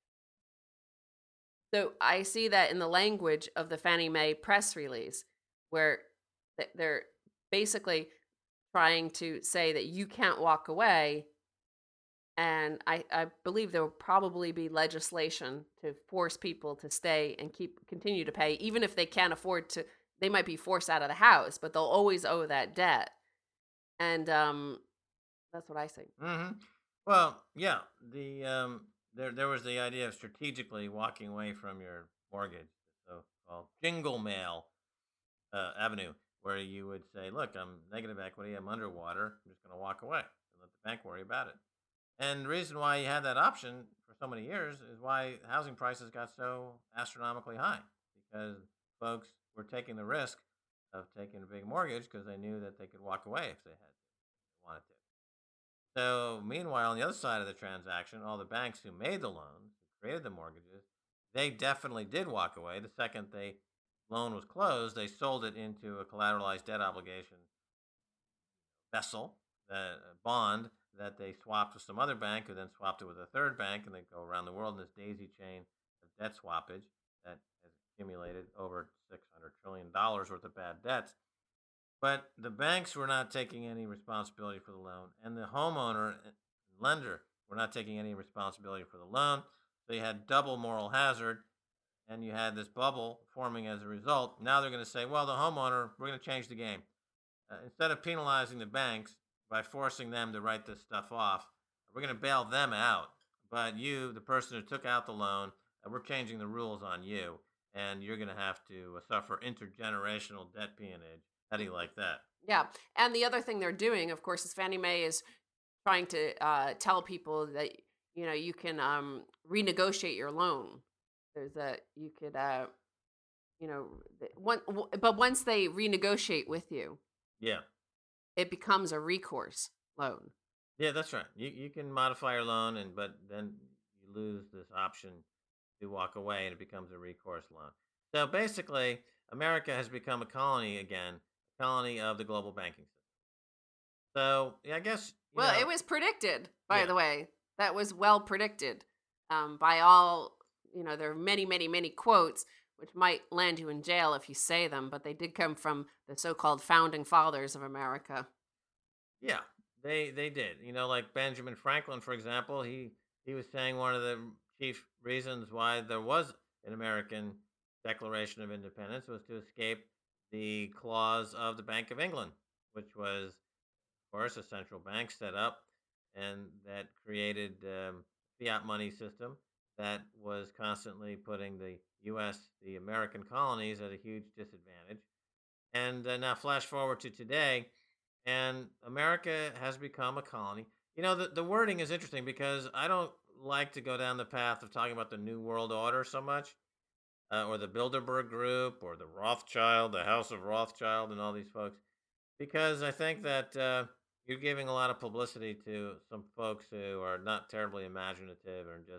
So I see that in the language of the Fannie Mae press release, where th- they're basically trying to say that you can't walk away. And I, I believe there will probably be legislation to force people to stay and keep continue to pay, even if they can't afford to. They might be forced out of the house, but they'll always owe that debt. And um, that's what I see. Mm-hmm. Well, yeah, the um, there there was the idea of strategically walking away from your mortgage, so-called jingle mail uh, avenue, where you would say, "Look, I'm negative equity, I'm underwater, I'm just going to walk away and let the bank worry about it." And the reason why you had that option for so many years is why housing prices got so astronomically high, because folks were taking the risk of taking a big mortgage because they knew that they could walk away if they had to, if they wanted to. So, meanwhile, on the other side of the transaction, all the banks who made the loans, who created the mortgages, they definitely did walk away. The second the loan was closed, they sold it into a collateralized debt obligation vessel, the bond that they swapped with some other bank, who then swapped it with a third bank, and they go around the world in this daisy chain of debt swappage that has accumulated over six hundred trillion dollars worth of bad debts. But the banks were not taking any responsibility for the loan, and the homeowner and lender were not taking any responsibility for the loan. So you had double moral hazard, and you had this bubble forming as a result. Now they're going to say, well, the homeowner, we're going to change the game. Uh, instead of penalizing the banks by forcing them to write this stuff off, we're going to bail them out. But you, the person who took out the loan, uh, we're changing the rules on you, and you're going to have to uh, suffer intergenerational debt peonage. How do you like that? Yeah. And the other thing they're doing, of course, is Fannie Mae is trying to uh, tell people that, you know, you can um, renegotiate your loan. There's a, you could, uh, you know, th- one, w- but once they renegotiate with you, Yeah. it becomes a recourse loan. Yeah, that's right. You you can modify your loan, and but then you lose this option to walk away, and it becomes a recourse loan. So basically, America has become a colony again, a colony of the global banking system. So yeah, I guess you Well, know. it was predicted, by Yeah. the way. That was well predicted um, by all, you know, there are many, many, many quotes which might land you in jail if you say them, but they did come from the so called founding fathers of America. Yeah, they they did. You know, like Benjamin Franklin, for example, he he was saying one of the chief reasons why there was an American Declaration of Independence was to escape the clause of the Bank of England, which was, of course, a central bank set up and that created um, fiat money system that was constantly putting the U S, the American colonies, at a huge disadvantage. And uh, now, flash forward to today, and America has become a colony. You know, the, the wording is interesting because I don't like to go down the path of talking about the New World Order so much, uh, or the Bilderberg Group, or the Rothschild, the House of Rothschild, and all these folks, because I think that uh, you're giving a lot of publicity to some folks who are not terribly imaginative and just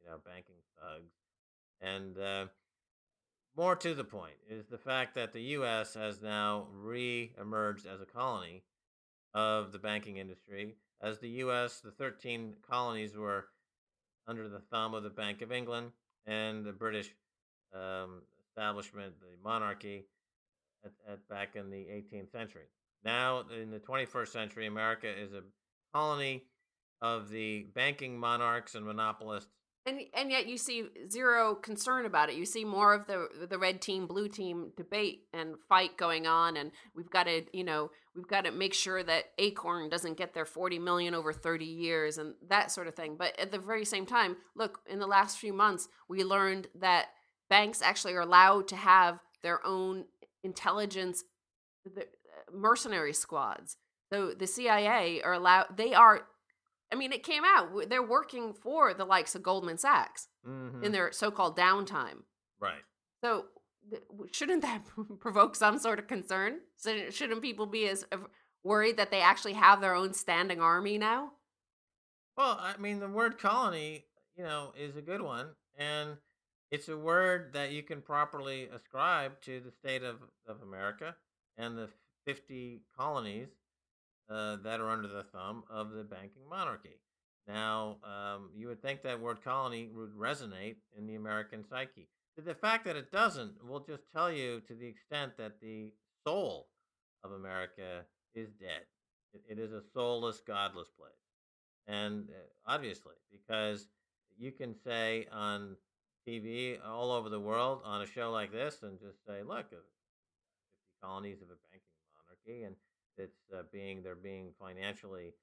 you know, banking thugs. And uh, more to the point is the fact that the U S has now re-emerged as a colony of the banking industry. As the U S, the thirteen colonies were under the thumb of the Bank of England and the British um, establishment, the monarchy, at, at back in the eighteenth century. Now, in the twenty-first century, America is a colony of the banking monarchs and monopolists. And and yet you see zero concern about it. You see more of the the red team, blue team debate and fight going on, and we've got to, you know, we've got to make sure that Acorn doesn't get their forty million over thirty years and that sort of thing. But at the very same time, look, in the last few months, we learned that banks actually are allowed to have their own intelligence mercenary squads. So the C I A are allowed, they are, I mean, it came out. They're working for the likes of Goldman Sachs Mm-hmm. in their so-called downtime. Right. So th- shouldn't that provoke some sort of concern? So shouldn't people be as uh, worried that they actually have their own standing army now? Well, I mean, the word colony, you know, is a good one. And it's a word that you can properly ascribe to the state of, of America and the fifty colonies uh, that are under the thumb of the banking monarchy. Now, um, you would think that word colony would resonate in the American psyche. The fact that it doesn't will just tell you to the extent that the soul of America is dead. It, it is a soulless, godless place. And uh, obviously, because you can say on T V all over the world on a show like this and just say, look, uh, fifty colonies of a banking monarchy, and it's uh, being they're being financially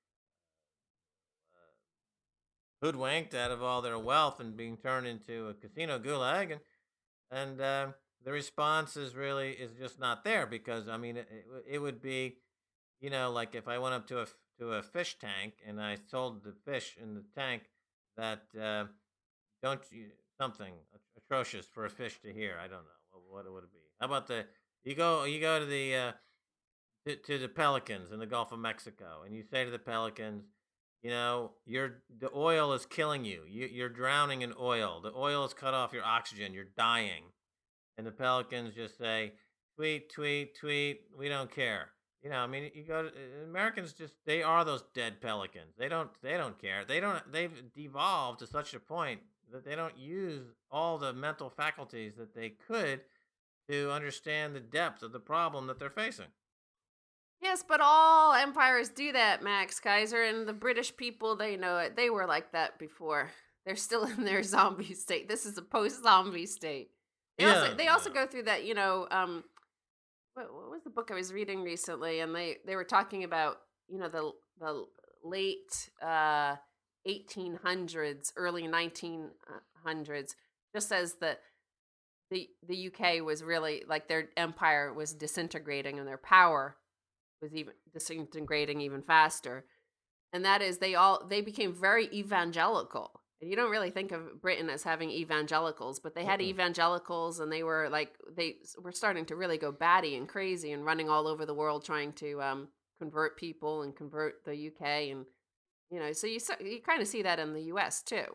uh, hoodwinked out of all their wealth and being turned into a casino gulag, and and uh, the response is really is just not there because I mean it, it, it would be, you know, like if I went up to a f- to a fish tank and I told the fish in the tank that uh, don't you something atrocious for a fish to hear. I don't know what, what would it be. How about the you go you go to the uh, to, to the pelicans in the Gulf of Mexico, and you say to the pelicans, you know, your the oil is killing you. you. You're drowning in oil. The oil has cut off your oxygen. You're dying, and the pelicans just say, tweet, tweet, tweet. We don't care. You know, I mean, you go to uh, Americans just they are those dead pelicans. They don't they don't care. They don't they've devolved to such a point that they don't use all the mental faculties that they could to understand the depth of the problem that they're facing. Yes, but all empires do that, Max Kaiser, and the British people, they know it. They were like that before. They're still in their zombie state. This is a post-zombie state. They Yeah, also they also yeah. go through that, you know, um what, what was the book I was reading recently, and they they were talking about, you know, the the late uh eighteen hundreds, early nineteen hundreds, just as the the the U K was really like their empire was disintegrating and their power was even disintegrating even faster. And that is they all they became very evangelical. And you don't really think of Britain as having evangelicals, but they had Mm-mm. evangelicals, and they were like they s- were starting to really go batty and crazy and running all over the world trying to um, convert people and convert the U K, and you know, so you s- you kind of see that in the U S too.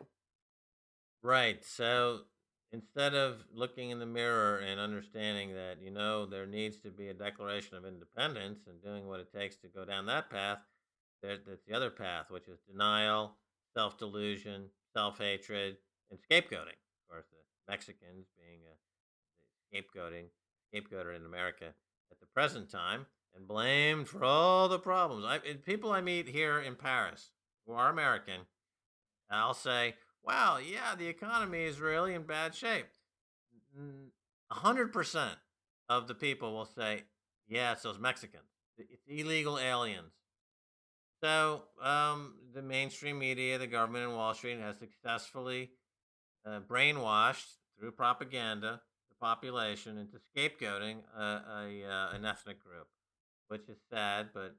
Right. So instead of looking in the mirror and understanding that, you know, there needs to be a declaration of independence and doing what it takes to go down that path, there, that's the other path, which is denial, self delusion, self hatred, and scapegoating. Of course, the Mexicans being a scapegoating, scapegoater in America at the present time and blamed for all the problems. I, and people I meet here in Paris who are American, I'll say, wow, yeah, the economy is really in bad shape. N- A hundred percent of the people will say, yeah, it's those Mexicans. It's illegal aliens. So um, the mainstream media, the government, and Wall Street has successfully uh, brainwashed through propaganda the population into scapegoating a, a, uh, an ethnic group, which is sad, but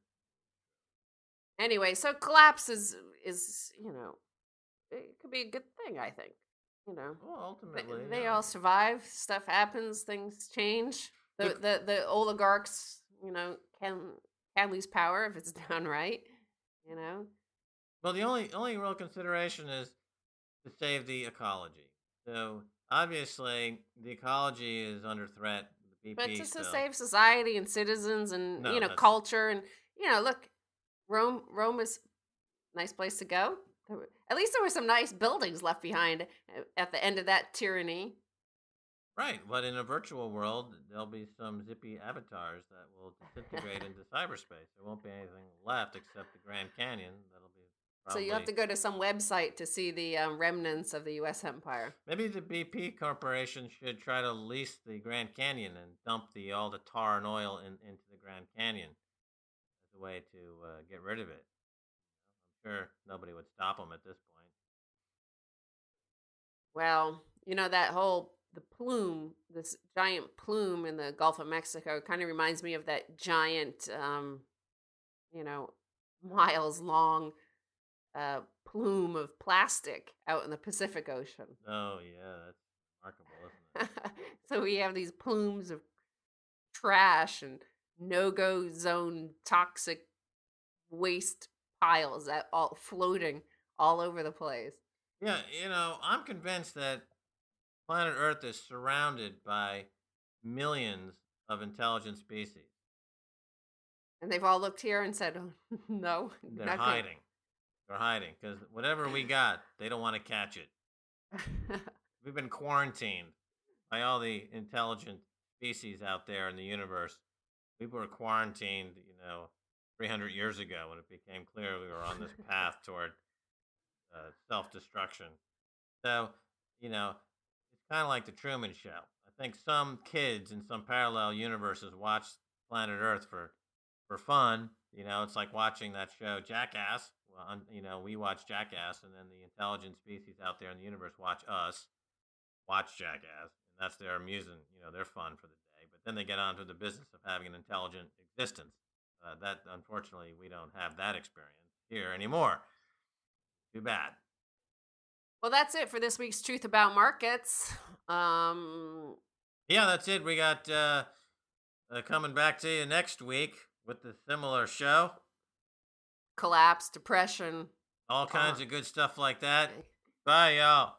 Anyway, so collapse is is you know, it could be a good thing, I think. You know, well, they, ultimately, you they know, all survive. Stuff happens. Things change. The the, the the oligarchs, you know, can can lose power if it's done right. You know. well, the only only real consideration is to save the ecology. So obviously, the ecology is under threat. The But B P just to spill. save society and citizens and you No, know that's culture and you know look, Rome Rome is a nice place to go. There were- At least there were some nice buildings left behind uh, at the end of that tyranny. right. But in a virtual world, there'll be some zippy avatars that will disintegrate into cyberspace. There won't be anything left except the Grand Canyon. That'll be So you have probably to go to some website to see the um, remnants of the U S empire. maybe the B P Corporation should try to lease the Grand Canyon and dump the all the tar and oil in, into the Grand Canyon as a way to uh, get rid of it. I'm sure nobody would stop them at this point. Well, you know that whole the plume, this giant plume in the Gulf of Mexico, kind of reminds me of that giant, um, you know, miles long uh, plume of plastic out in the Pacific Ocean. Oh yeah, that's remarkable, isn't it? So we have these plumes of trash and no-go zone toxic waste piles that all floating all over the place. Yeah, you know, I'm convinced that planet Earth is surrounded by millions of intelligent species. And they've all looked here and said, oh, no, They're not hiding. They're hiding because whatever we got, they don't want to catch it. good. We've been quarantined by all the intelligent species out there in the universe. We were quarantined, you know, three hundred years ago when it became clear we were on this path toward uh, self destruction. So, you know, it's kind of like the Truman Show. I think some kids in some parallel universes watch Planet Earth for for fun. You know, it's like watching that show Jackass. Well, un- you know, we watch Jackass, and then the intelligent species out there in the universe watch us watch Jackass, and that's their amusing. You know, their fun for the day. But then they get on to the business of having an intelligent existence. Uh, that unfortunately we don't have that experience here anymore. Too bad. Well, that's it for this week's Truth About Markets. Um, Yeah, that's it. We got uh, uh, coming back to you next week with the similar show. collapse, depression. All kinds Uh, of good stuff like that. Bye, y'all.